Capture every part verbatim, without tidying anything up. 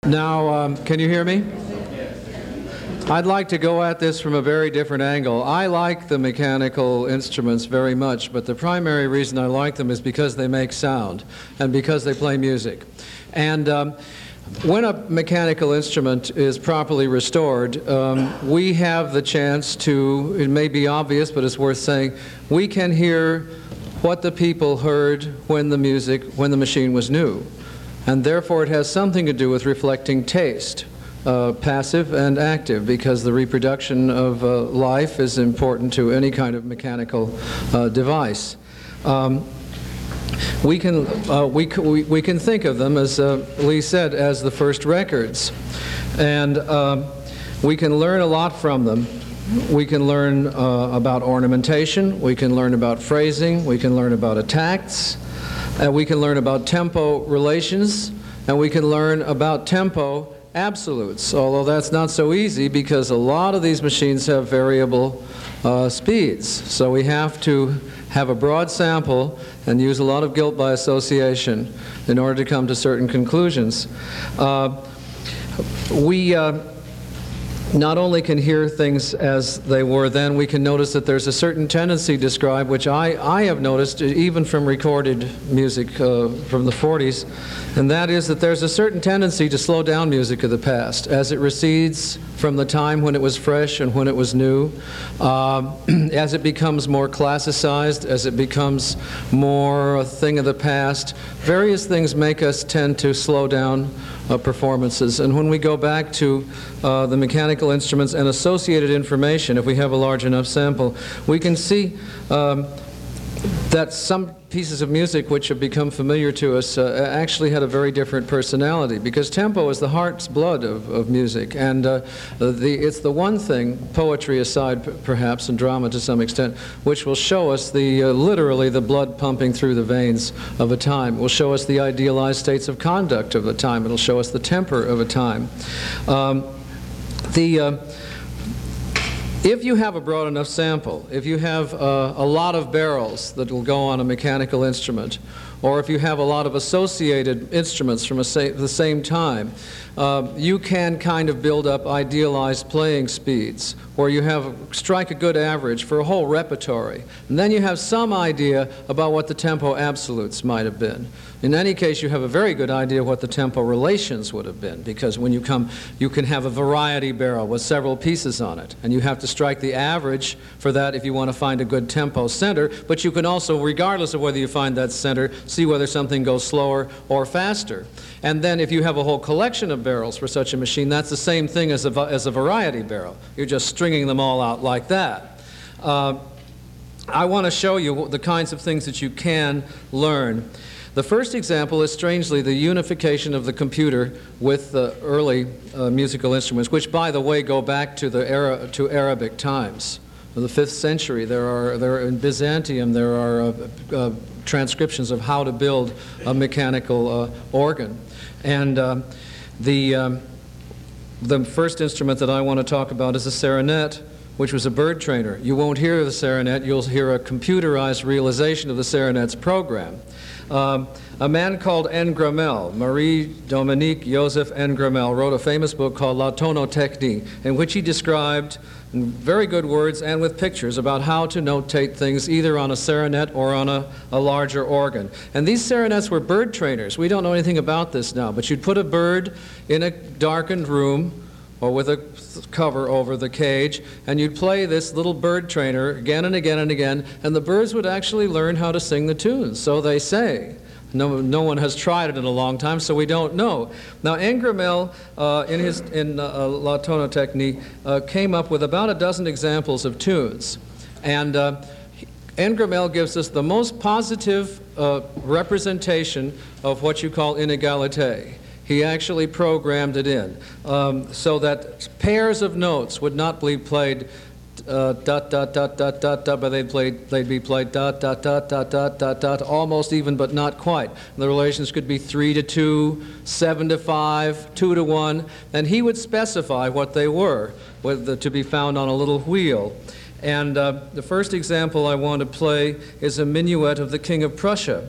Now, um, can you hear me? I'd like to go at this from a very different angle. I like the mechanical instruments very much, but the primary reason I like them is because they make sound and because they play music. And um, when a mechanical instrument is properly restored, um, we have the chance to, it may be obvious, but it's worth saying, we can hear what the people heard when the music, when the machine was new. And therefore it has something to do with reflecting taste, uh, passive and active, because the reproduction of uh, life is important to any kind of mechanical uh, device. Um, we, can, uh, we, we, we can think of them, as uh, Lee said, as the first records. And uh, we can learn a lot from them. We can learn uh, about ornamentation, we can learn about phrasing, we can learn about attacks, and we can learn about tempo relations, and we can learn about tempo absolutes, although that's not so easy because a lot of these machines have variable uh, speeds. So we have to have a broad sample and use a lot of guilt by association in order to come to certain conclusions. Uh, we uh, not only can hear things as they were then, we can notice that there's a certain tendency described, which I, I have noticed even from recorded music uh, from the forties, and that is that there's a certain tendency to slow down music of the past as it recedes from the time when it was fresh and when it was new, uh, as it becomes more classicized, as it becomes more a thing of the past. Various things make us tend to slow down uh, performances, and when we go back to uh, the mechanical instruments and associated information, if we have a large enough sample, we can see um, that some pieces of music which have become familiar to us uh, actually had a very different personality, because tempo is the heart's blood of, of music, and uh, the, it's the one thing, poetry aside p perhaps, and drama to some extent, which will show us the, uh, literally the blood pumping through the veins of a time. It will show us the idealized states of conduct of a time. It will show us the temper of a time. Um, the uh, If you have a broad enough sample, if you have uh, a lot of barrels that will go on a mechanical instrument, or if you have a lot of associated instruments from a sa the same time, uh, you can kind of build up idealized playing speeds, where you have strike a good average for a whole repertory, and then you have some idea about what the tempo absolutes might have been. In any case, you have a very good idea what the tempo relations would have been, because when you come, you can have a variety barrel with several pieces on it, and you have to strike the average for that if you want to find a good tempo center, but you can also, regardless of whether you find that center, see whether something goes slower or faster. And then if you have a whole collection of barrels for such a machine, that's the same thing as a, as a variety barrel. You're just stringing them all out like that. Uh, I want to show you the kinds of things that you can learn. The first example is, strangely, the unification of the computer with the early uh, musical instruments, which, by the way, go back to the era, to Arabic times. In the fifth century, there are, there are in Byzantium, there are uh, uh, transcriptions of how to build a mechanical uh, organ. And uh, the, um, the first instrument that I want to talk about is a sarinet, which was a bird trainer. You won't hear the sarinet, you'll hear a computerized realization of the sarinet's program. Um, a man called Ngramel, Marie-Dominique Joseph Ngramel, wrote a famous book called La Tonotechnie, in which he described in very good words and with pictures about how to notate things either on a sarinet or on a, a larger organ. And these sarinets were bird trainers. We don't know anything about this now, but you'd put a bird in a darkened room or with a cover over the cage, and you'd play this little bird trainer again and again and again, and the birds would actually learn how to sing the tunes, so they say. No, no one has tried it in a long time, so we don't know. Now, Ngramel, uh, in his in uh, La Tonotechnie, uh, came up with about a dozen examples of tunes, and uh, Ngramel gives us the most positive uh, representation of what you call inegalite. He actually programmed it in um, so that pairs of notes would not be played uh, dot dot dot dot dot dot, but they'd played they'd be played dot dot dot dot dot dot dot, almost even but not quite. And the relations could be three to two, seven to five, two to one, and he would specify what they were, with the, to be found on a little wheel. And uh, the first example I want to play is a minuet of the King of Prussia.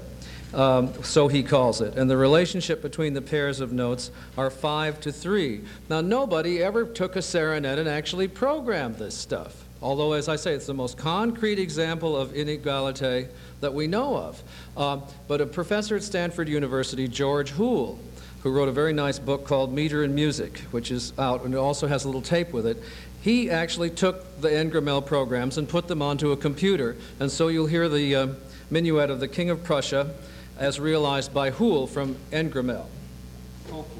Um, so he calls it. And the relationship between the pairs of notes are five to three. Now, nobody ever took a serenade and actually programmed this stuff. Although, as I say, it's the most concrete example of inequality that we know of. Uh, but a professor at Stanford University, George Houle, who wrote a very nice book called Meter and Music, which is out and it also has a little tape with it, he actually took the Ngramel programs and put them onto a computer. And so you'll hear the uh, minuet of the King of Prussia as realized by Houle from Ngramel. Hopefully.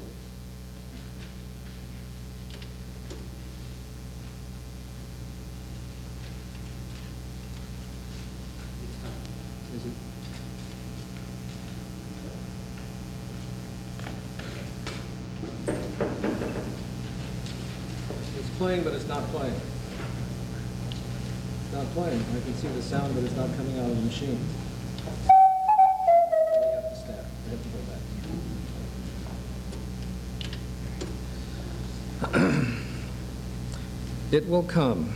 Playing, but it's not playing. It's not playing. I can see the sound, but it's not coming out of the machine. We have to stop. We have to go back. It will come.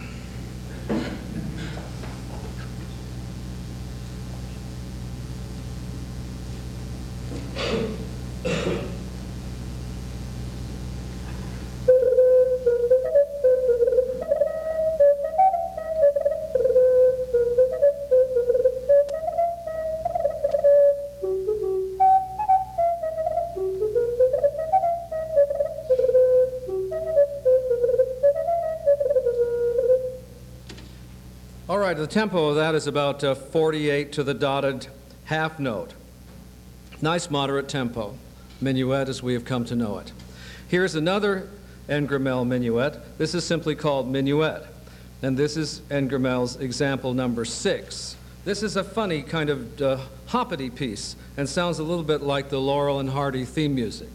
All right, the tempo of that is about uh, forty-eight to the dotted half note. Nice moderate tempo. Minuet as we have come to know it. Here's another Ngramel minuet. This is simply called Minuet. And this is Ngramel's example number six. This is a funny kind of uh, hoppity piece and sounds a little bit like the Laurel and Hardy theme music.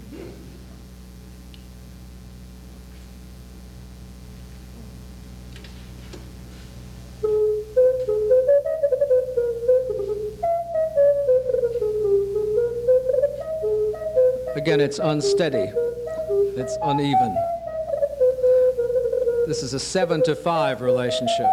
Again, it's unsteady. It's uneven. This is a seven to five relationship.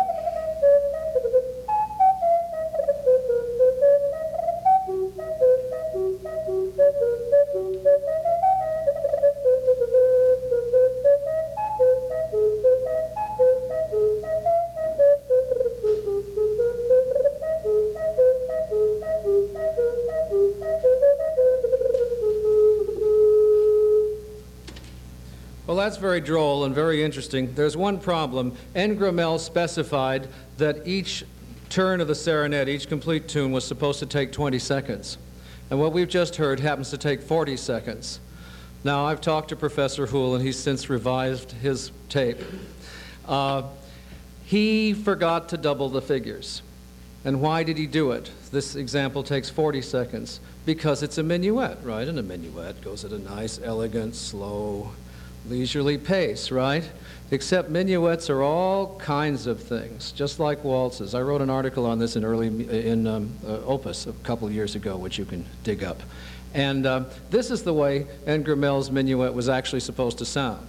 Well, that's very droll and very interesting. There's one problem. Ngramel specified that each turn of the serenade, each complete tune, was supposed to take twenty seconds. And what we've just heard happens to take forty seconds. Now, I've talked to Professor Houle, and he's since revised his tape. Uh, he forgot to double the figures. And why did he do it? This example takes forty seconds. Because it's a minuet, right? And a minuet goes at a nice, elegant, slow, leisurely pace, right? Except minuets are all kinds of things, just like waltzes. I wrote an article on this in early in um, uh, Opus a couple of years ago, which you can dig up. And uh, this is the way Ngramel's minuet was actually supposed to sound.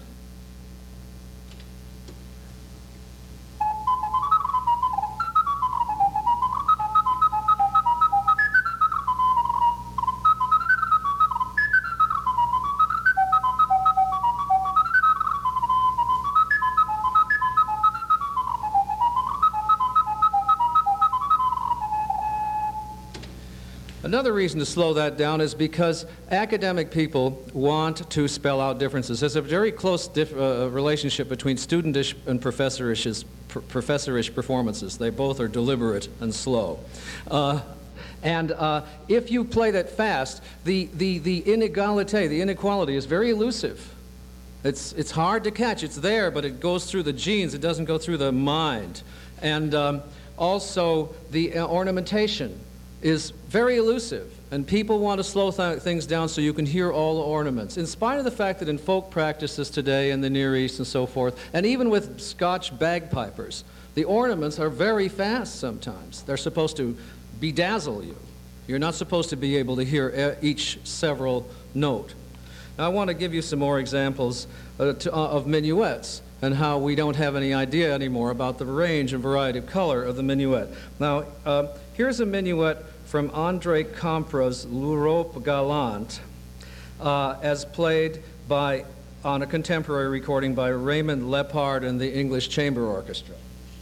Another reason to slow that down is because academic people want to spell out differences. There's a very close dif uh, relationship between studentish and professorish, pr professorish performances. They both are deliberate and slow. Uh, and uh, if you play that fast, the, the, the inegalite, the inequality is very elusive. It's, it's hard to catch. It's there, but it goes through the genes. It doesn't go through the mind. And um, also the uh, ornamentation is very elusive, and people want to slow th things down so you can hear all the ornaments, in spite of the fact that in folk practices today in the Near East and so forth, and even with Scotch bagpipers, the ornaments are very fast sometimes. They're supposed to bedazzle you. You're not supposed to be able to hear each several note. Now, I want to give you some more examples uh, to, uh, of minuets and how we don't have any idea anymore about the range and variety of color of the minuet. Now, uh, here's a minuet from André Compra's L'Europe Galante, uh, as played by, on a contemporary recording by Raymond Lepard and the English Chamber Orchestra.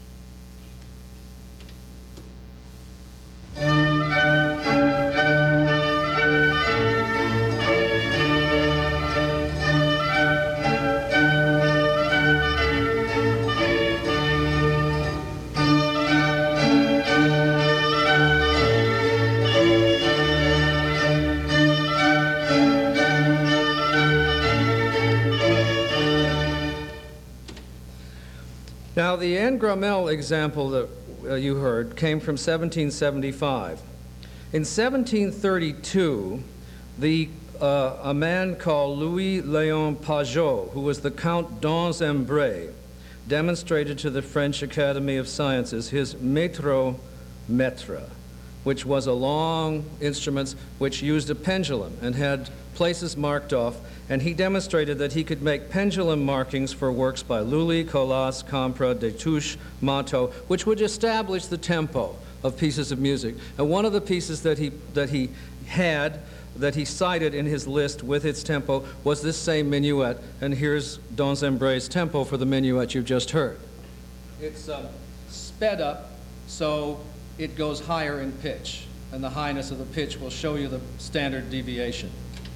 Now, the Anne Grammel example that uh, you heard came from seventeen seventy-five. In seventeen thirty-two, the, uh, a man called Louis-Léon Pajot, who was the Count d'Anzembré, demonstrated to the French Academy of Sciences his métro-mètre, which was a long instrument which used a pendulum and had places marked off, and he demonstrated that he could make pendulum markings for works by Lully, Colas, Compra, Destouches, Matteau, which would establish the tempo of pieces of music. And one of the pieces that he, that he had, that he cited in his list with its tempo, was this same minuet, and here's d'Anzembré's tempo for the minuet you've just heard. It's uh, sped up, so it goes higher in pitch, and the highness of the pitch will show you the standard deviation.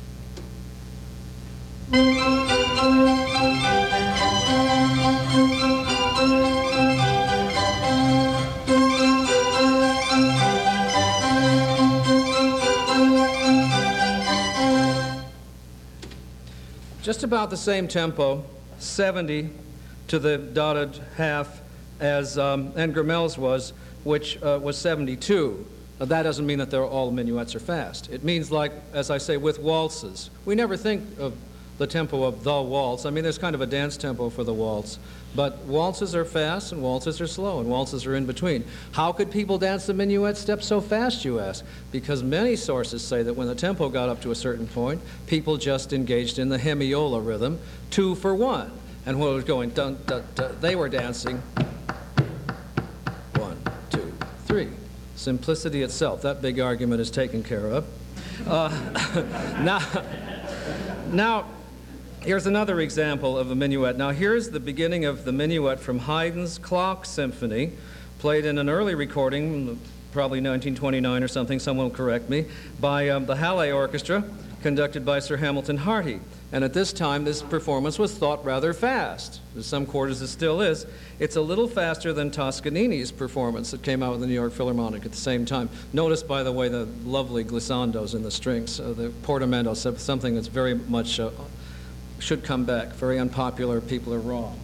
Just about the same tempo, seventy to the dotted half, as um, Anne Grammel's was, which uh, was seventy-two. Now, that doesn't mean that they're all minuets are fast. It means, like, as I say, with waltzes. We never think of the tempo of the waltz. I mean, there's kind of a dance tempo for the waltz. But waltzes are fast and waltzes are slow and waltzes are in between. How could people dance the minuet step so fast, you ask? Because many sources say that when the tempo got up to a certain point, people just engaged in the hemiola rhythm, two for one. And when it was going dun, dun, dun, they were dancing one, two, three. Simplicity itself. That big argument is taken care of. Uh, now, now, here's another example of a minuet. Now, here's the beginning of the minuet from Haydn's Clock Symphony, played in an early recording, probably nineteen twenty-nine or something, someone will correct me, by um, the Halle Orchestra, conducted by Sir Hamilton Harty. And at this time, this performance was thought rather fast. In some quarters it still is. It's a little faster than Toscanini's performance that came out with the New York Philharmonic at the same time. Notice, by the way, the lovely glissandos in the strings, uh, the portamento, something that's very much uh, should come back. Very unpopular. People are wrong.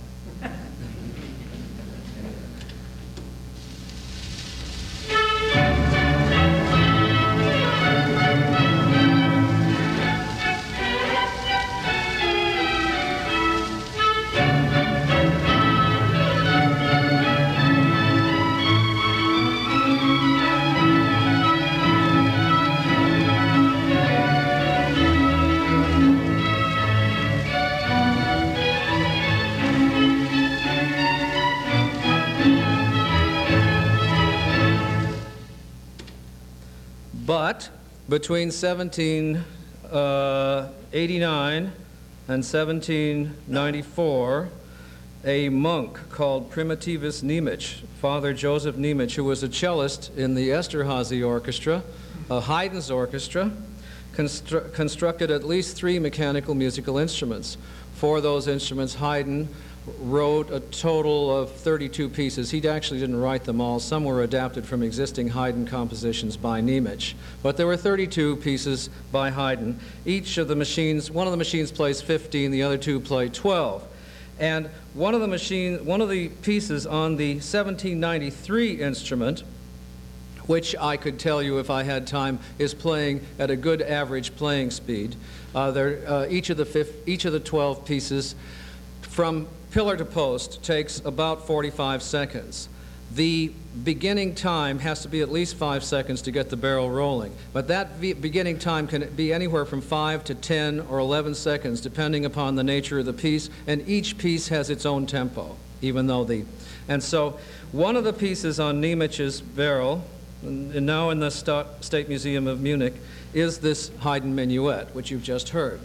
But between seventeen eighty-nine and seventeen ninety-four, a monk called Primitivus Niemic, Father Joseph Niemic, who was a cellist in the Esterházy Orchestra, uh, Haydn's orchestra, constru constructed at least three mechanical musical instruments. For those instruments, Haydn wrote a total of thirty-two pieces. He actually didn't write them all. Some were adapted from existing Haydn compositions by Niemic. But there were thirty-two pieces by Haydn. Each of the machines, one of the machines plays fifteen, the other two play twelve. And one of the machine, one of the pieces on the seventeen ninety-three instrument, which I could tell you if I had time, is playing at a good average playing speed. Uh, there, uh, each of the fifth, each of the twelve pieces, from pillar to post, takes about forty-five seconds. The beginning time has to be at least five seconds to get the barrel rolling, but that beginning time can be anywhere from five to ten or eleven seconds, depending upon the nature of the piece, and each piece has its own tempo, even though the... And so one of the pieces on Niemic's barrel and, and now in the Sta- State Museum of Munich, is this Haydn minuet, which you've just heard.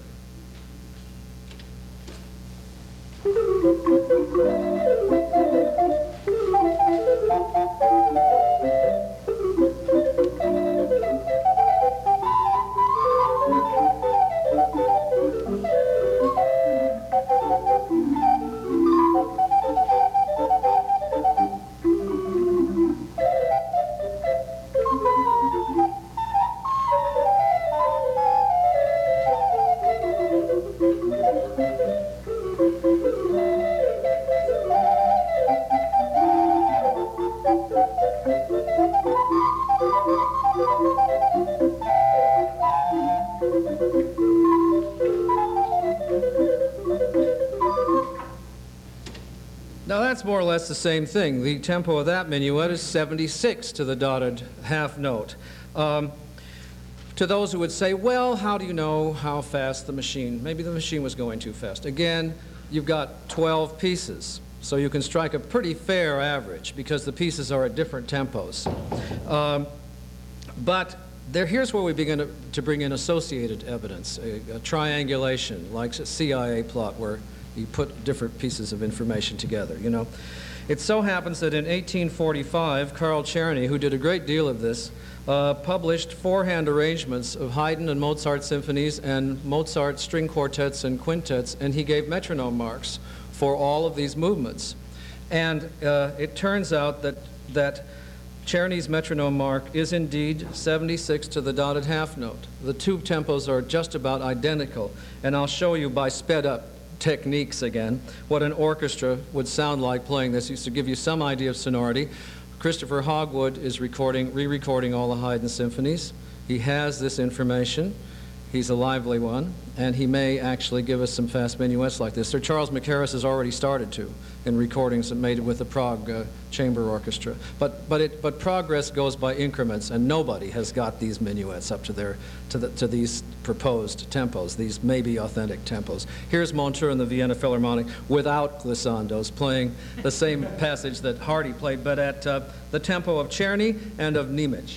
Now that's more or less the same thing. The tempo of that minuet is seventy-six to the dotted half note. Um, to those who would say, well, how do you know how fast the machine, maybe the machine was going too fast. Again, you've got twelve pieces, so you can strike a pretty fair average because the pieces are at different tempos. Um, but there, here's where we begin to, to bring in associated evidence, a, a triangulation, like a C I A plot where you put different pieces of information together, you know. It so happens that in eighteen forty-five, Carl Czerny, who did a great deal of this, uh, published four-hand arrangements of Haydn and Mozart symphonies and Mozart string quartets and quintets, and he gave metronome marks for all of these movements. And uh, it turns out that, that Czerny's metronome mark is indeed seventy-six to the dotted half note. The two tempos are just about identical, and I'll show you by sped up techniques again what an orchestra would sound like playing this, used to give you some idea of sonority. Christopher Hogwood is recording, re-recording all the Haydn symphonies. He has this information. He's a lively one, and he may actually give us some fast minuets like this. Sir Charles Mackerras has already started to in recordings that made it with the Prague uh, Chamber Orchestra. But but it but progress goes by increments, and nobody has got these minuets up to their to the to these proposed tempos, these maybe authentic tempos. Here's Montreux and the Vienna Philharmonic without glissandos, playing the same passage that Hardy played, but at uh, the tempo of Czerny and of Niemiec.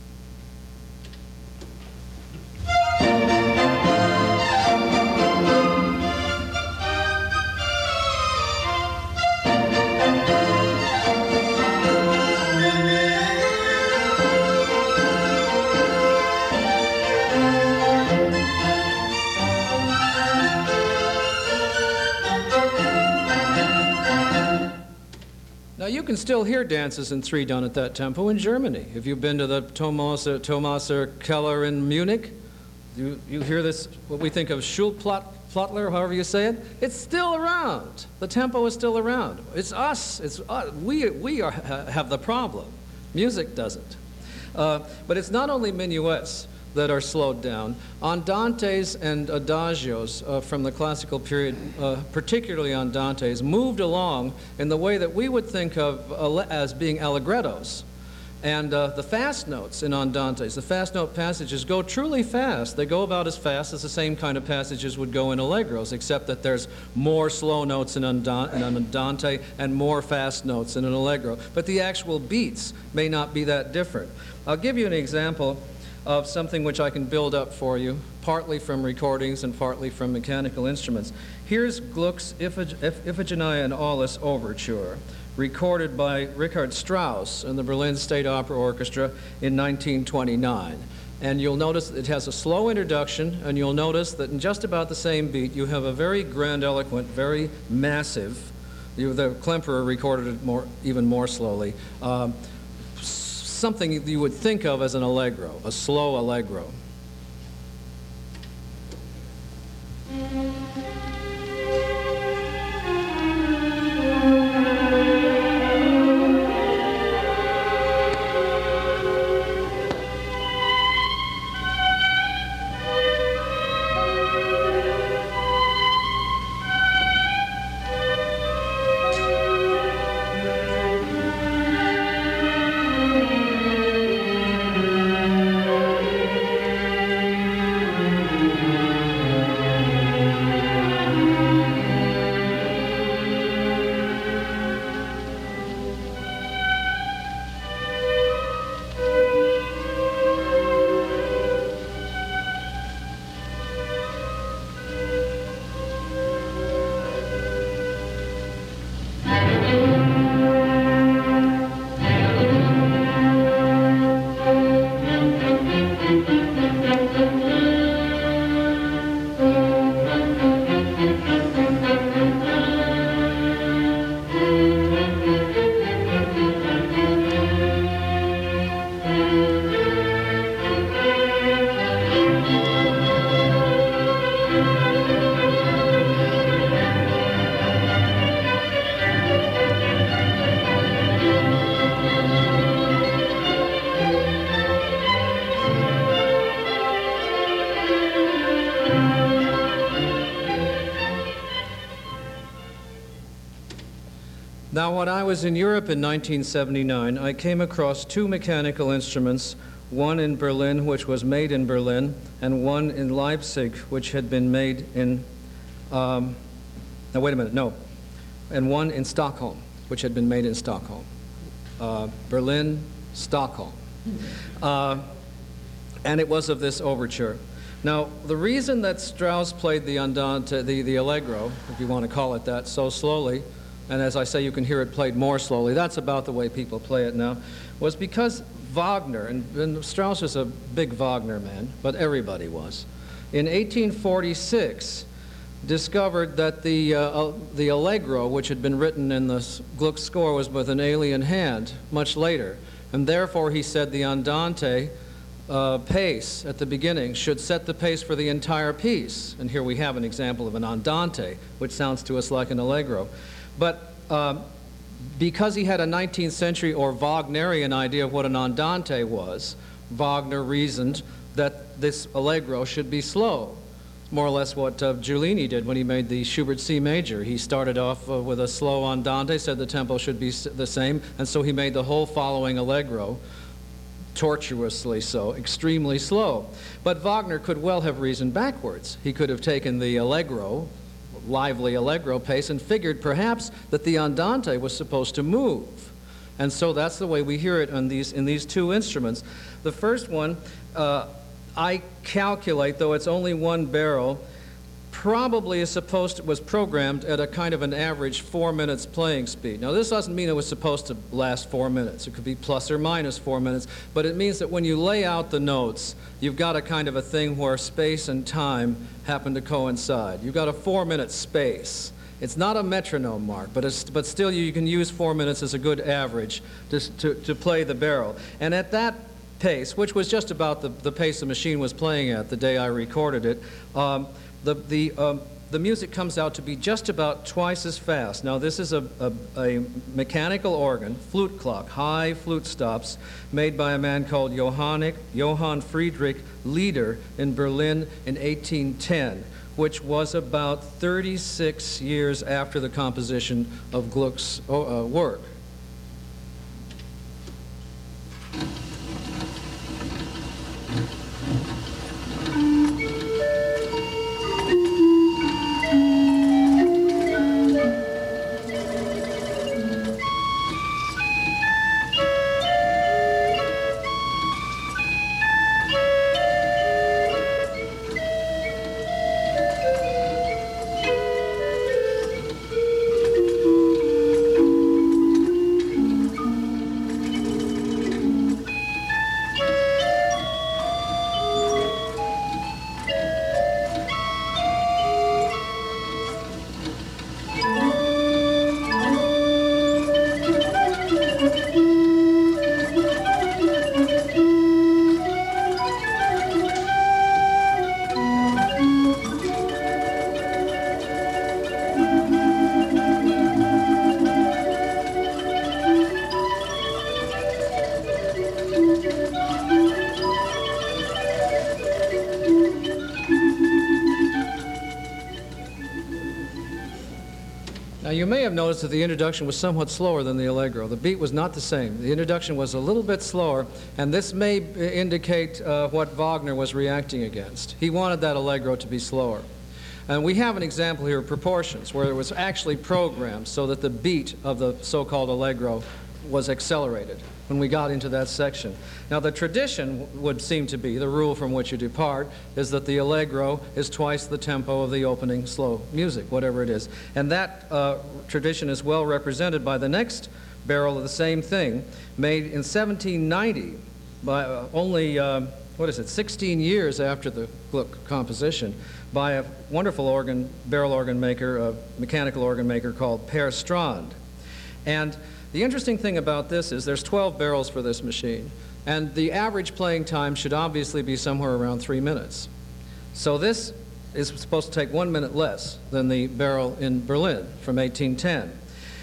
You can still hear dances in three done at that tempo in Germany. If you've been to the Thomaser, Thomaser Keller in Munich, you, you hear this, what we think of Schulplattler, however you say it. It's still around. The tempo is still around. It's us. It's us. We, we are, have the problem. Music doesn't. Uh, but it's not only minuets that are slowed down. Andantes and adagios uh, from the classical period, uh, particularly andantes, moved along in the way that we would think of uh, as being allegrettos. And uh, the fast notes in andantes, the fast note passages, go truly fast. They go about as fast as the same kind of passages would go in allegros, except that there's more slow notes in, andan in an andante and more fast notes in an allegro. But the actual beats may not be that different. I'll give you an example of something which I can build up for you, partly from recordings and partly from mechanical instruments. Here's Gluck's Iphigenia and Aulis Overture, recorded by Richard Strauss in the Berlin State Opera Orchestra in nineteen twenty-nine. And you'll notice it has a slow introduction, and you'll notice that in just about the same beat, you have a very grandiloquent, very massive, you, the Klemperer recorded it more, even more slowly, um, something you would think of as an allegro, a slow allegro. Now, when I was in Europe in nineteen seventy-nine, I came across two mechanical instruments, one in Berlin, which was made in Berlin, and one in Leipzig, which had been made in, um, now wait a minute, no, and one in Stockholm, which had been made in Stockholm. Uh, Berlin, Stockholm. Uh, and it was of this overture. Now, the reason that Strauss played the Andante, the, the Allegro, if you want to call it that, so slowly, and as I say, you can hear it played more slowly, that's about the way people play it now, was because Wagner, and, and Strauss was a big Wagner man, but everybody was, in eighteen forty-six, discovered that the, uh, the Allegro, which had been written in the Gluck score, was with an alien hand much later. And therefore, he said the Andante uh, pace at the beginning should set the pace for the entire piece. And here we have an example of an Andante, which sounds to us like an Allegro. But uh, because he had a nineteenth century or Wagnerian idea of what an Andante was, Wagner reasoned that this Allegro should be slow. More or less what uh, Giulini did when he made the Schubert C major. He started off uh, with a slow Andante, said the tempo should be s the same, and so he made the whole following Allegro, tortuously so, extremely slow. But Wagner could well have reasoned backwards. He could have taken the Allegro, lively Allegro pace, and figured perhaps that the Andante was supposed to move. And so that's the way we hear it on these, in these two instruments. The first one, uh, I calculate, though it's only one barrel, probably is supposed to, was programmed at a kind of an average four minutes playing speed. Now, this doesn't mean it was supposed to last four minutes. It could be plus or minus four minutes, but it means that when you lay out the notes, you've got a kind of a thing where space and time happen to coincide. You've got a four-minute space. It's not a metronome mark, but, it's, but still you can use four minutes as a good average to, to, to play the barrel. And at that pace, which was just about the, the pace the machine was playing at the day I recorded it, um, the, the, um, the music comes out to be just about twice as fast. Now, this is a, a, a mechanical organ, flute clock, high flute stops, made by a man called Johann, Johann Friedrich Lieder in Berlin in eighteen ten, which was about thirty-six years after the composition of Gluck's uh, work. Now, you may have noticed that the introduction was somewhat slower than the Allegro. The beat was not the same. The introduction was a little bit slower, and this may indicate uh, what Wagner was reacting against. He wanted that Allegro to be slower. And we have an example here of proportions, where it was actually programmed so that the beat of the so-called Allegro was accelerated when we got into that section. Now, the tradition would seem to be, the rule from which you depart, is that the Allegro is twice the tempo of the opening slow music, whatever it is. And that uh, tradition is well represented by the next barrel of the same thing, made in seventeen ninety, by uh, only, uh, what is it, sixteen years after the Gluck composition, by a wonderful organ, barrel organ maker, a mechanical organ maker called Per Strand. And the interesting thing about this is there's twelve barrels for this machine, and the average playing time should obviously be somewhere around three minutes. So this is supposed to take one minute less than the barrel in Berlin from eighteen ten.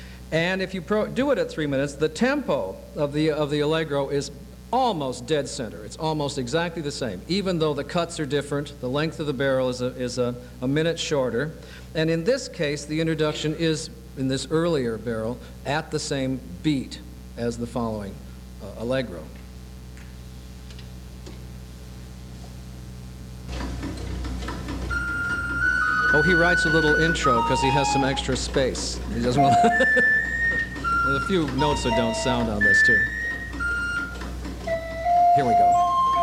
And if you pro do it at three minutes, the tempo of the, of the Allegro is almost dead center. It's almost exactly the same, even though the cuts are different. The length of the barrel is a, is a, a minute shorter. And in this case, the introduction is in this earlier barrel at the same beat as the following uh, allegro. Oh, he writes a little intro because he has some extra space. He doesn't want There's a few notes that don't sound on this, too. Here we go.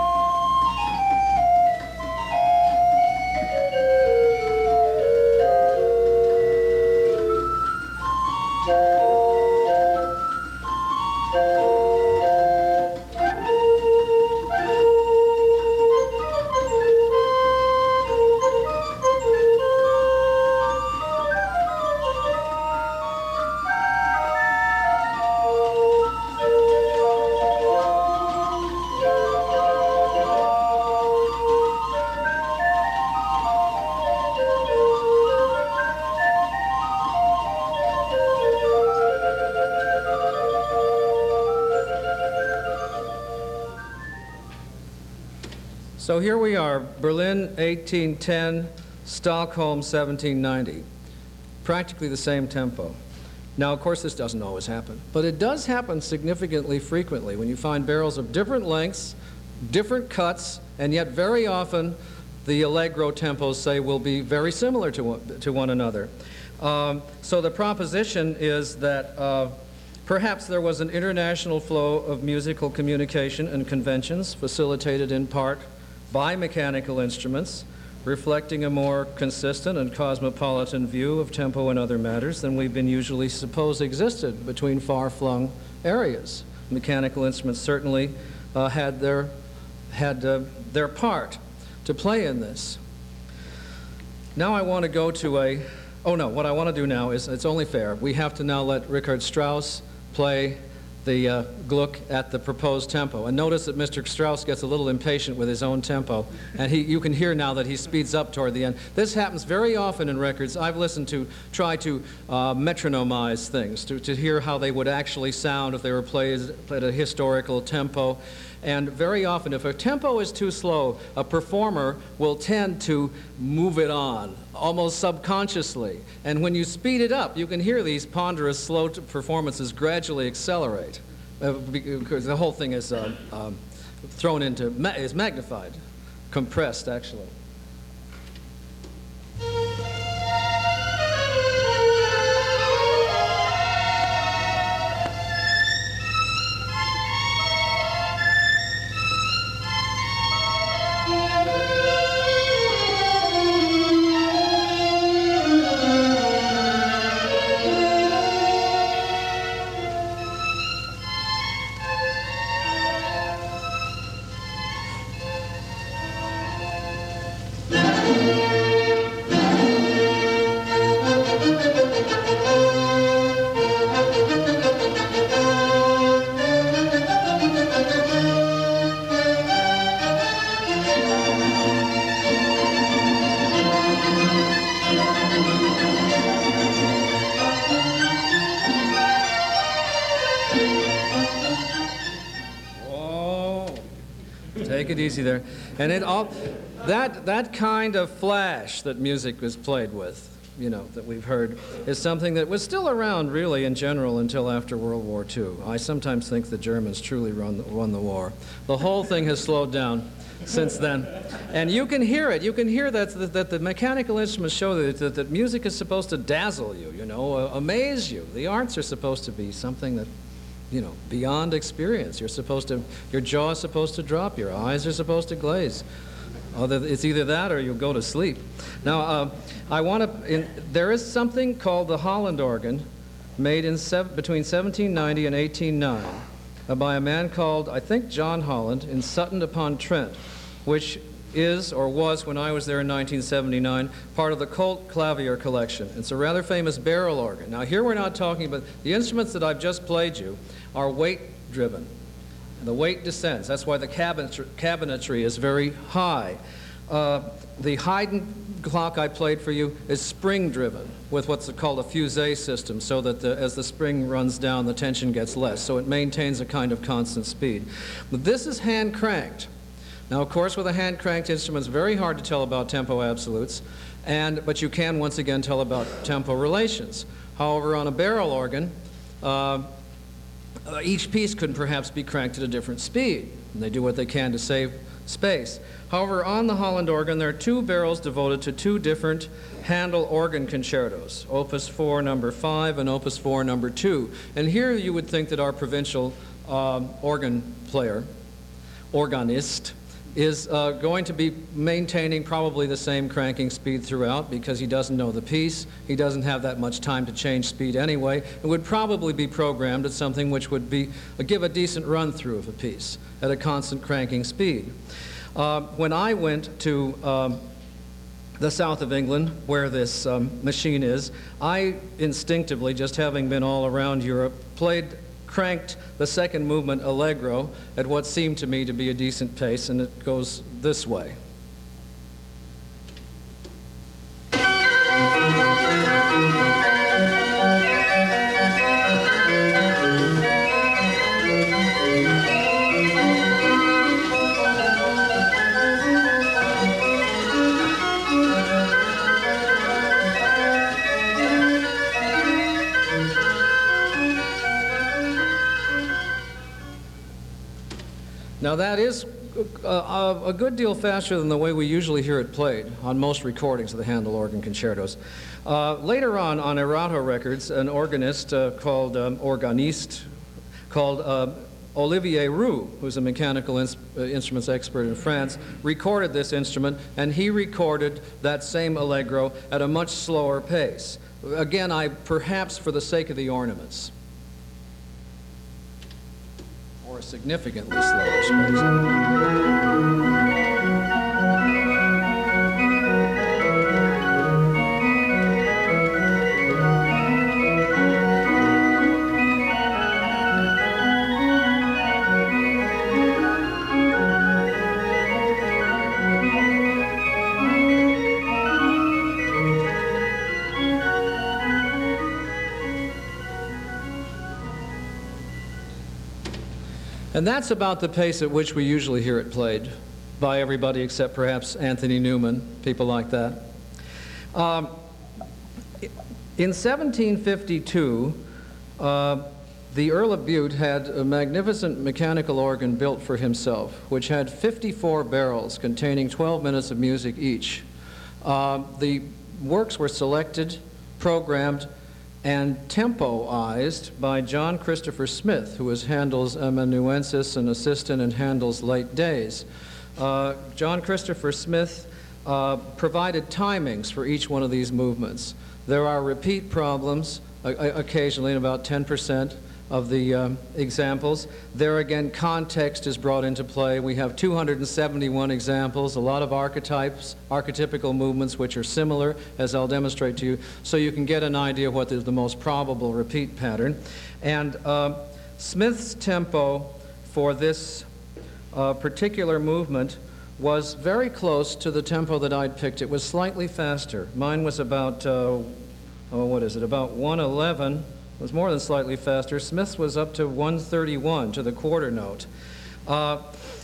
So here we are, Berlin eighteen ten, Stockholm seventeen ninety. Practically the same tempo. Now, of course, this doesn't always happen, but it does happen significantly frequently when you find barrels of different lengths, different cuts, and yet very often the allegro tempos, say, will be very similar to one, to one another. Um, so the proposition is that uh, perhaps there was an international flow of musical communication and conventions facilitated in part by mechanical instruments, reflecting a more consistent and cosmopolitan view of tempo and other matters than we've been usually supposed existed between far-flung areas. Mechanical instruments certainly uh, had their, had uh, their part to play in this. Now I want to go to a, oh no, what I want to do now is, it's only fair, we have to now let Richard Strauss play the uh, Gluck at the proposed tempo. And notice that Mister Strauss gets a little impatient with his own tempo, and he, you can hear now that he speeds up toward the end. This happens very often in records. I've listened to try to uh, metronomize things, to, to hear how they would actually sound if they were played at a historical tempo. And very often, if a tempo is too slow, a performer will tend to move it on, almost subconsciously. And when you speed it up, you can hear these ponderous, slow performances gradually accelerate. Uh, because the whole thing is uh, um, thrown into, ma is magnified, compressed, actually. Take it easy there. And it all, that, that kind of flash that music was played with, you know, that we've heard, is something that was still around, really, in general, until after World War Two. I sometimes think the Germans truly won the, won the war. The whole thing has slowed down since then. And you can hear it. You can hear that, that, that the mechanical instruments show that, that, that music is supposed to dazzle you, you know, uh, amaze you. The arts are supposed to be something that, you know, beyond experience. You're supposed to, your jaw is supposed to drop, your eyes are supposed to glaze. It's either that or you'll go to sleep. Now, uh, I want to, there is something called the Holland organ, made in sev between seventeen ninety and eighteen oh nine uh, by a man called, I think, John Holland in Sutton-upon-Trent, which is, or was when I was there in nineteen seventy-nine, part of the Colt Clavier collection. It's a rather famous barrel organ. Now here we're not talking about, the instruments that I've just played you are weight-driven. The weight descends. That's why the cabinetry, cabinetry is very high. Uh, the Haydn clock I played for you is spring-driven with what's called a fusée system, so that the, as the spring runs down, the tension gets less. So it maintains a kind of constant speed. But this is hand-cranked. Now, of course, with a hand-cranked instrument, it's very hard to tell about tempo absolutes, and, but you can, once again, tell about tempo relations. However, on a barrel organ, uh, uh, each piece could perhaps be cranked at a different speed, and they do what they can to save space. However, on the Holland organ, there are two barrels devoted to two different Handel organ concertos, Opus four, number five, and Opus four, number two. And here you would think that our provincial um, organ player, organist, is uh, going to be maintaining probably the same cranking speed throughout because he doesn't know the piece, he doesn't have that much time to change speed anyway, and would probably be programmed at something which would be, uh, give a decent run-through of a piece at a constant cranking speed. Uh, when I went to um, the south of England, where this um, machine is, I instinctively, just having been all around Europe, played cranked the second movement allegro at what seemed to me to be a decent pace, and it goes this way. Now that is uh, a good deal faster than the way we usually hear it played on most recordings of the Handel organ concertos. Uh, later on, on Erato records, an organist uh, called, um, organiste, called uh, Olivier Roux, who's a mechanical ins uh, instruments expert in France, recorded this instrument, and he recorded that same allegro at a much slower pace. Again, I perhaps for the sake of the ornaments. Or a significantly slower space. And that's about the pace at which we usually hear it played by everybody except perhaps Anthony Newman, people like that. Um, in seventeen fifty-two, uh, the Earl of Bute had a magnificent mechanical organ built for himself, which had fifty-four barrels containing twelve minutes of music each. Uh, the works were selected, programmed, and tempoized by John Christopher Smith, who was Handel's amanuensis and assistant in Handel's late days. Uh, John Christopher Smith uh, provided timings for each one of these movements. There are repeat problems uh, occasionally in about ten percent of the um, examples. There again, context is brought into play. We have two hundred seventy-one examples, a lot of archetypes, archetypical movements which are similar, as I'll demonstrate to you, so you can get an idea of what is the most probable repeat pattern. And uh, Smith's tempo for this uh, particular movement was very close to the tempo that I'd picked. It was slightly faster. Mine was about, uh, oh, what is it, about one eleven. It was more than slightly faster. Smith's was up to one thirty-one to the quarter note. Uh,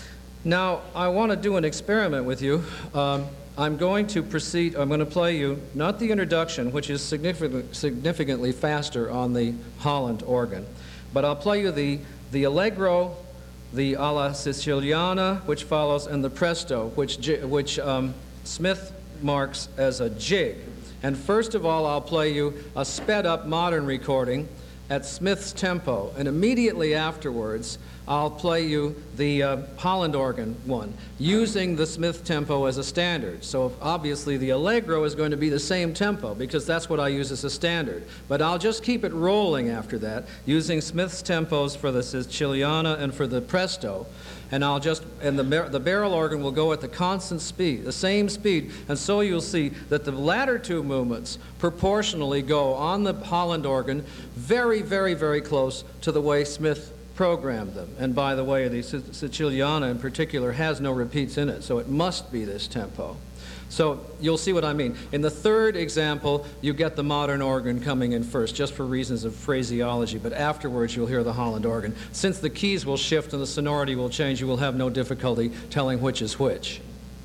now, I want to do an experiment with you. Um, I'm going to proceed, I'm going to play you, not the introduction, which is significant, significantly faster on the Holland organ, but I'll play you the, the Allegro, the alla Siciliana, which follows, and the Presto, which, which um, Smith marks as a jig. And first of all, I'll play you a sped-up modern recording at Smith's tempo, and immediately afterwards, I'll play you the uh, Holland organ one, using the Smith tempo as a standard. So obviously the Allegro is going to be the same tempo, because that's what I use as a standard. But I'll just keep it rolling after that, using Smith's tempos for the Siciliana and for the Presto. And I'll just, and the, bar the barrel organ will go at the constant speed, the same speed, and so you'll see that the latter two movements proportionally go on the Holland organ very, very, very close to the way Smith programmed them. And by the way, the Siciliana in particular has no repeats in it, so it must be this tempo. So you'll see what I mean. In the third example, you get the modern organ coming in first, just for reasons of phraseology, but afterwards you'll hear the Holland organ. Since the keys will shift and the sonority will change, you will have no difficulty telling which is which.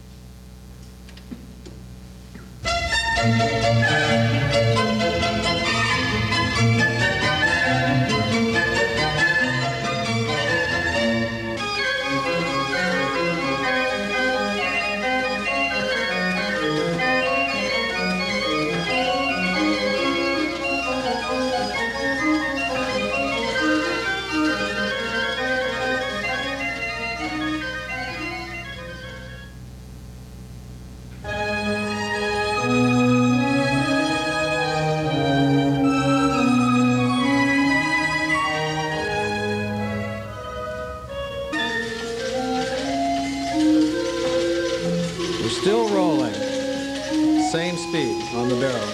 Still rolling. Same speed on the barrel.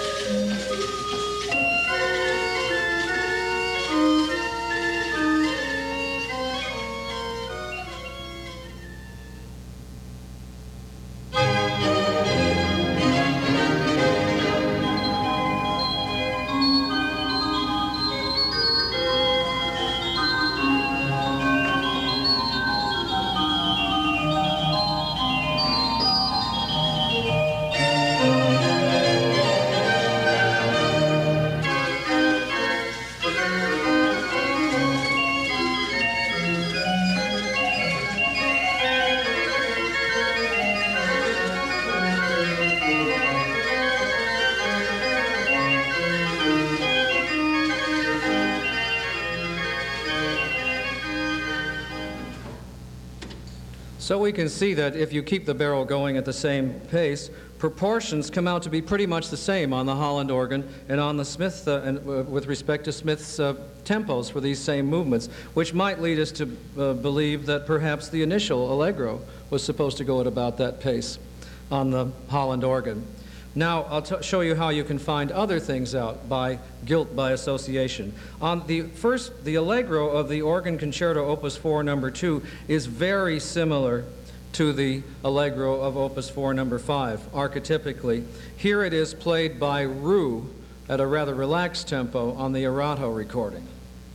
So we can see that if you keep the barrel going at the same pace, proportions come out to be pretty much the same on the Holland organ and on the Smith, uh, and, uh, with respect to Smith's uh, tempos for these same movements, which might lead us to uh, believe that perhaps the initial allegro was supposed to go at about that pace on the Holland organ. Now, I'll t show you how you can find other things out by guilt by association. On the first, the allegro of the organ concerto opus four number two is very similar to the allegro of opus four number five, archetypically. Here it is played by Roux at a rather relaxed tempo on the Erato recording.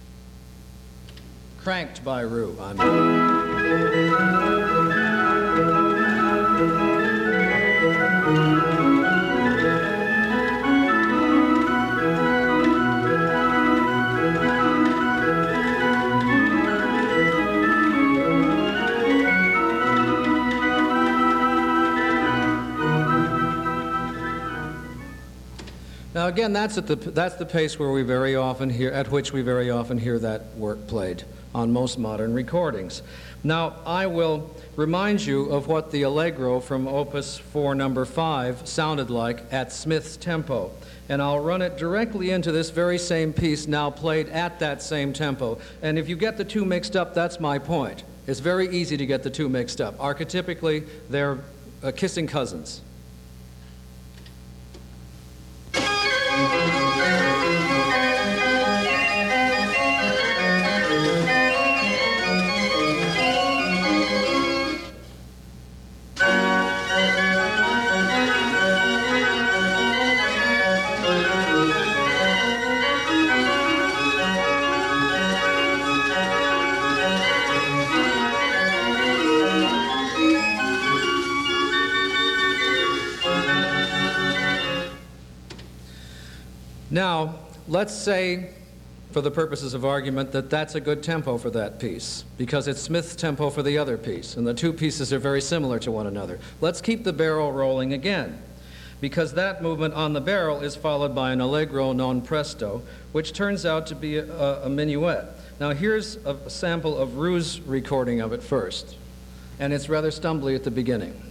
Cranked by Roux, I mean. Now again, that's at the that's the pace where we very often hear at which we very often hear that work played on most modern recordings. Now I will remind you of what the allegro from opus four number five sounded like at Smith's tempo, and I'll run it directly into this very same piece now played at that same tempo. And if you get the two mixed up, that's my point. It's very easy to get the two mixed up. Archetypically, they're uh, kissing cousins. Now, let's say, for the purposes of argument, that that's a good tempo for that piece, because it's Smith's tempo for the other piece, and the two pieces are very similar to one another. Let's keep the barrel rolling again, because that movement on the barrel is followed by an allegro non presto, which turns out to be a, a minuet. Now, here's a sample of Roux's recording of it first, and it's rather stumbly at the beginning.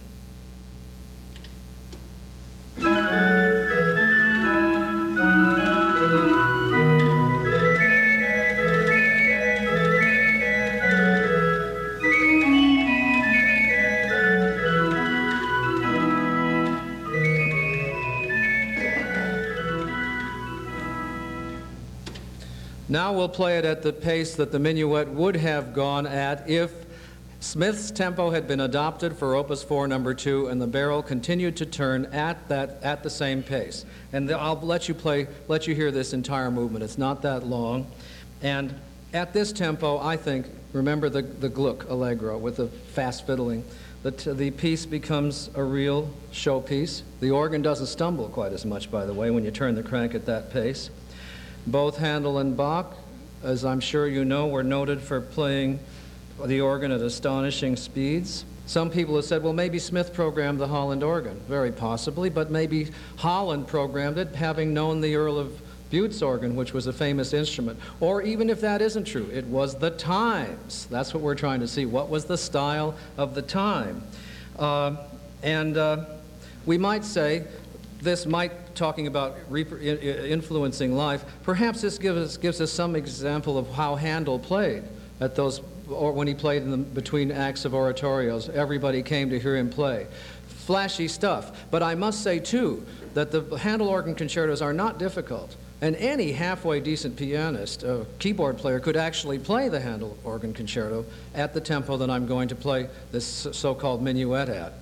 Now we'll play it at the pace that the minuet would have gone at if Smith's tempo had been adopted for Opus four number two, and the barrel continued to turn at that at the same pace. And I'll let you play, let you hear this entire movement. It's not that long, and at this tempo, I think, remember the the Gluck Allegro with the fast fiddling. The, t the piece becomes a real showpiece. The organ doesn't stumble quite as much, by the way, when you turn the crank at that pace. Both Handel and Bach, as I'm sure you know, were noted for playing the organ at astonishing speeds. Some people have said, well, maybe Smith programmed the Holland organ. Very possibly, but maybe Holland programmed it, having known the Earl of Bute's organ, which was a famous instrument. Or even if that isn't true, it was the times. That's what we're trying to see. What was the style of the time? Uh, and uh, we might say, this might, talking about influencing life, perhaps this gives us, gives us some example of how Handel played at those, or when he played in the between acts of oratorios. Everybody came to hear him play. Flashy stuff. But I must say, too, that the Handel organ concertos are not difficult. And any halfway decent pianist, uh, keyboard player, could actually play the Handel organ concerto at the tempo that I'm going to play this so-called minuet at.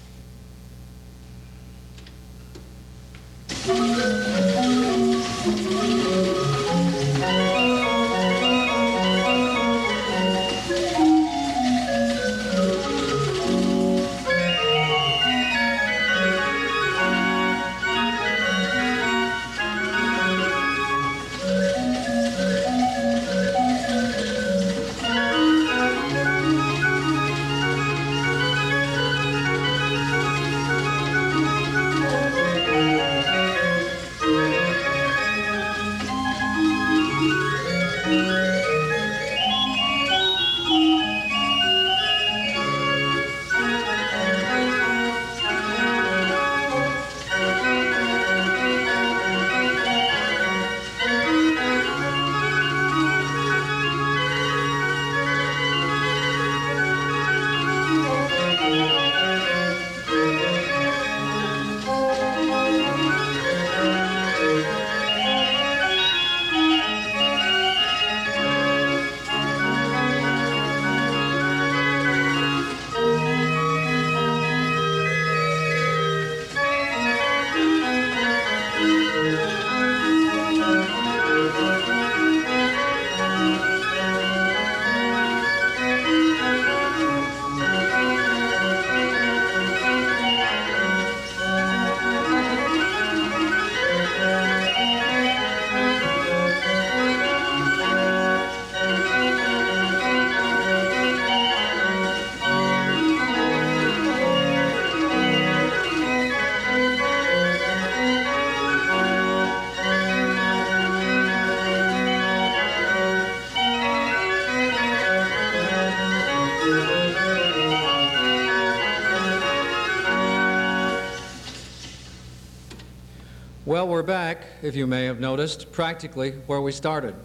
Well, we're back, if you may have noticed, practically where we started.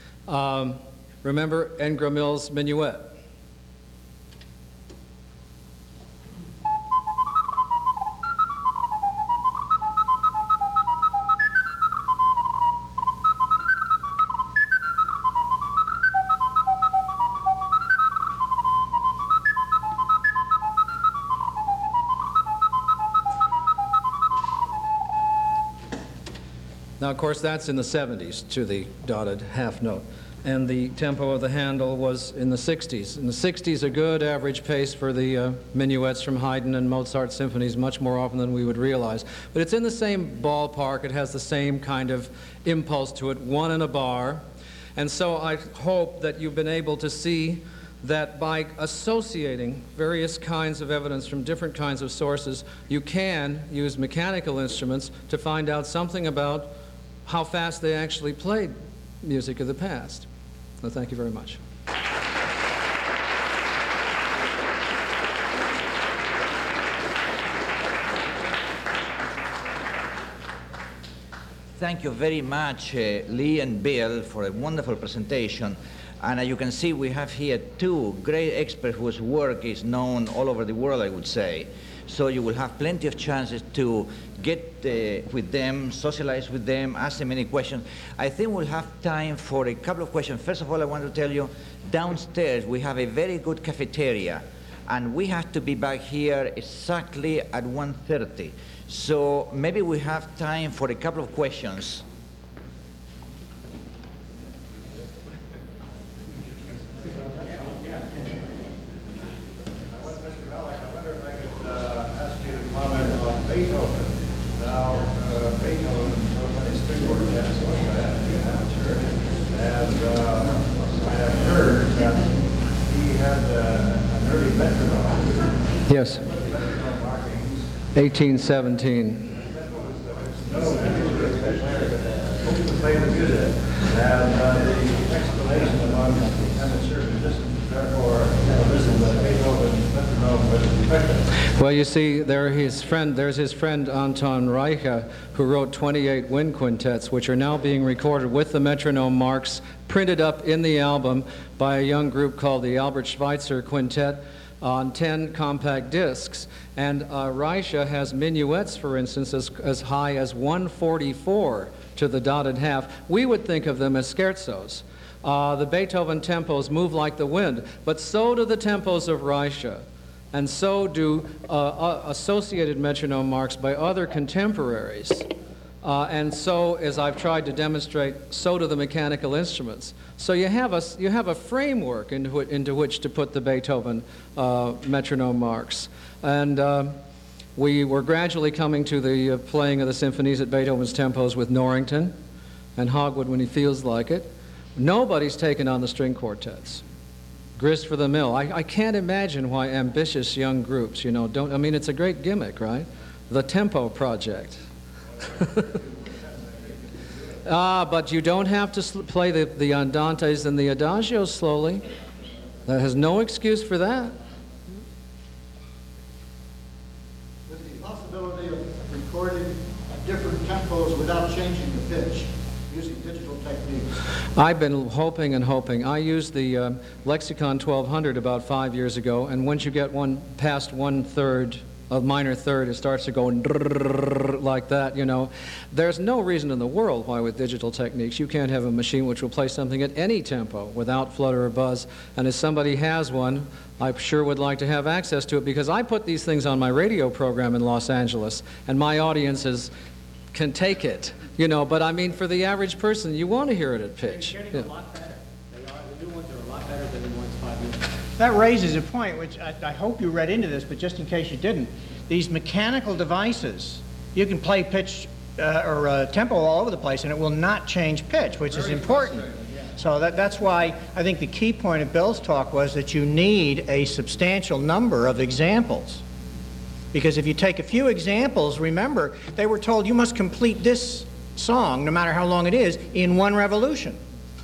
Um, remember Engramil's Minuet? Now, of course, that's in the seventies to the dotted half note. And the tempo of the Handel was in the sixties. In the sixties, a good average pace for the uh, minuets from Haydn and Mozart symphonies, much more often than we would realize. But it's in the same ballpark. It has the same kind of impulse to it, one in a bar. And so I hope that you've been able to see that by associating various kinds of evidence from different kinds of sources, you can use mechanical instruments to find out something about how fast they actually played music of the past. So thank you very much. Thank you very much, uh, Lee and Bill, for a wonderful presentation. And as you can see, we have here two great experts whose work is known all over the world, I would say. so you will have plenty of chances to get uh, with them, socialize with them, ask them many questions. I think we'll have time for a couple of questions. First of all, I want to tell you, downstairs we have a very good cafeteria, and we have to be back here exactly at one thirty. So maybe we have time for a couple of questions. Beethoven. Now, uh, Beethoven, when his string quartets was that in amateur, and uh, I have heard that he had uh, an early metronome. Yes. eighteen seventeen. Play the music, and uh, the explanation among amateur musicians, therefore, listen to Beethoven's metronome was effective. Well, you see, there his friend, there's his friend Anton Reicha, who wrote twenty-eight wind quintets, which are now being recorded with the metronome marks, printed up in the album by a young group called the Albert Schweitzer Quintet on ten compact discs. And uh, Reicha has minuets, for instance, as, as high as one forty-four to the dotted half. We would think of them as scherzos. Uh, the Beethoven tempos move like the wind, but so do the tempos of Reicha. And so do uh, uh, associated metronome marks by other contemporaries. Uh, and so, as I've tried to demonstrate, so do the mechanical instruments. So you have a, you have a framework into, into which to put the Beethoven uh, metronome marks. And uh, we were gradually coming to the uh, playing of the symphonies at Beethoven's tempos with Norrington and Hogwood when he feels like it. Nobody's taken on the string quartets. Grist for the mill. I, I can't imagine why ambitious young groups, you know, don't, I mean, it's a great gimmick, right? The Tempo Project. Ah, but you don't have to sl play the, the andantes and the adagios slowly. That has no excuse for that. With the possibility of recording different tempos without changing the pitch, using digital techniques. I've been hoping and hoping. I used the uh, Lexicon twelve hundred about five years ago, and once you get one past one third, a minor third, it starts to go like that, you know. There's no reason in the world why with digital techniques you can't have a machine which will play something at any tempo without flutter or buzz. And if somebody has one, I sure would like to have access to it, because I put these things on my radio program in Los Angeles, and my audiences can take it, you know. But I mean, for the average person, you want to hear it at pitch. They're getting Yeah. a lot better. They are. The new ones are a lot better than the ones five years ago. That raises a point, which I, I hope you read into this, but just in case you didn't. These mechanical devices, you can play pitch uh, or uh, tempo all over the place, and it will not change pitch, which is important. So that, that's why I think the key point of Bill's talk was that you need a substantial number of examples. Because if you take a few examples, remember, they were told you must complete this song, no matter how long it is, in one revolution.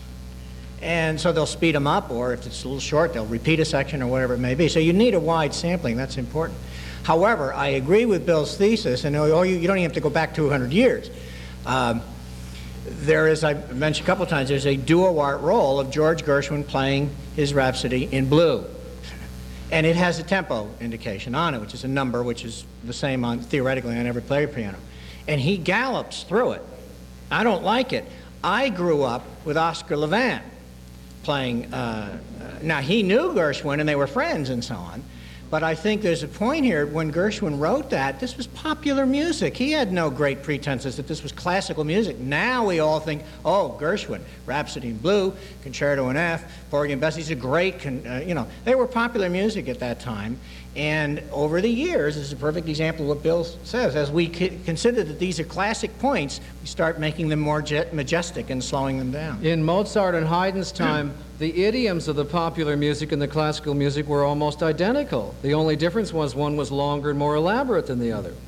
And so they'll speed them up, or if it's a little short, they'll repeat a section or whatever it may be. So you need a wide sampling. That's important. However, I agree with Bill's thesis, and oh, you, you don't even have to go back two hundred years. Um, there is, I mentioned a couple of times, there's a duo art roll of George Gershwin playing his Rhapsody in blue. And it has a tempo indication on it, which is a number, which is the same on, theoretically, on every player piano. And he gallops through it. I don't like it. I grew up with Oscar Levant playing, uh, now he knew Gershwin and they were friends and so on, but I think there's a point here, when Gershwin wrote that, this was popular music. He had no great pretenses that this was classical music. Now we all think, oh, Gershwin, Rhapsody in Blue, Concerto in F, Porgy and Bess, these are great, con uh, you know, they were popular music at that time. And over the years, this is a perfect example of what Bill says, as we consider that these are classic points, we start making them more majestic and slowing them down. In Mozart and Haydn's time, the idioms of the popular music and the classical music were almost identical. The only difference was one was longer and more elaborate than the other.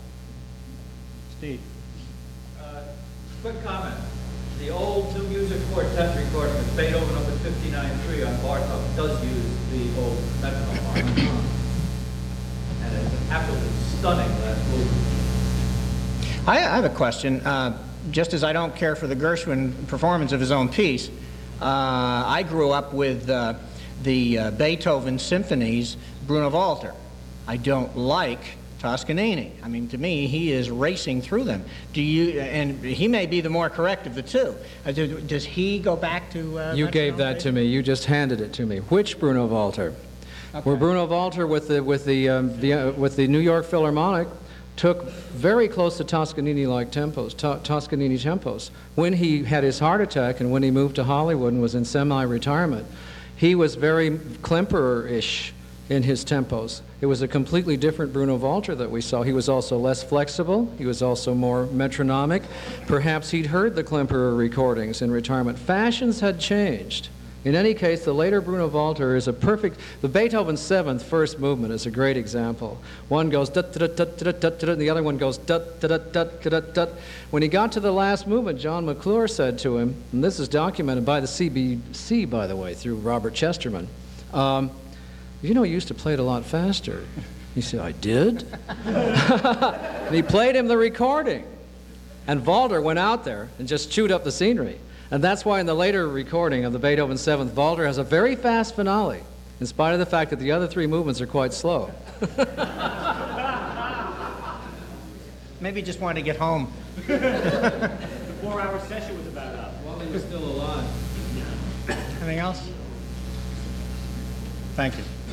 Steve. Uh, quick comment. The old New Music Quartet recording of Beethoven number fifty-nine three on Bartok does use the old metronome mark. And it's an absolutely stunning last movement. I, I have a question. Uh, just as I don't care for the Gershwin performance of his own piece, uh, I grew up with uh, the uh, Beethoven symphonies, Bruno Walter. I don't like Toscanini. I mean, to me, he is racing through them. Do you, and he may be the more correct of the two. Uh, do, does he go back to uh, You gave that to me. You just handed it to me. Which Bruno Walter? Okay. Where Bruno Walter with the, with the, um, the, uh, with the New York Philharmonic took very close to Toscanini-like tempos, to Toscanini tempos. When he had his heart attack and when he moved to Hollywood and was in semi-retirement, he was very Klemperer-ish in his tempos. It was a completely different Bruno Walter that we saw. He was also less flexible. He was also more metronomic. Perhaps he'd heard the Klemperer recordings in retirement. Fashions had changed. In any case, the later Bruno Walter is a perfect, the Beethoven seventh first movement is a great example. One goes dut dut dut dut dut dut, and the other one goes dut dut dut dut dut dut. When he got to the last movement, John McClure said to him, and this is documented by the C B C, by the way, through Robert Chesterman, um, you know, you used to play it a lot faster. He said, I did? And he played him the recording. And Walter went out there and just chewed up the scenery. And that's why in the later recording of the Beethoven seventh, Walter has a very fast finale, in spite of the fact that the other three movements are quite slow. Maybe he just wanted to get home. The four-hour session was about up. While he was still alive. Anything else? Thank you.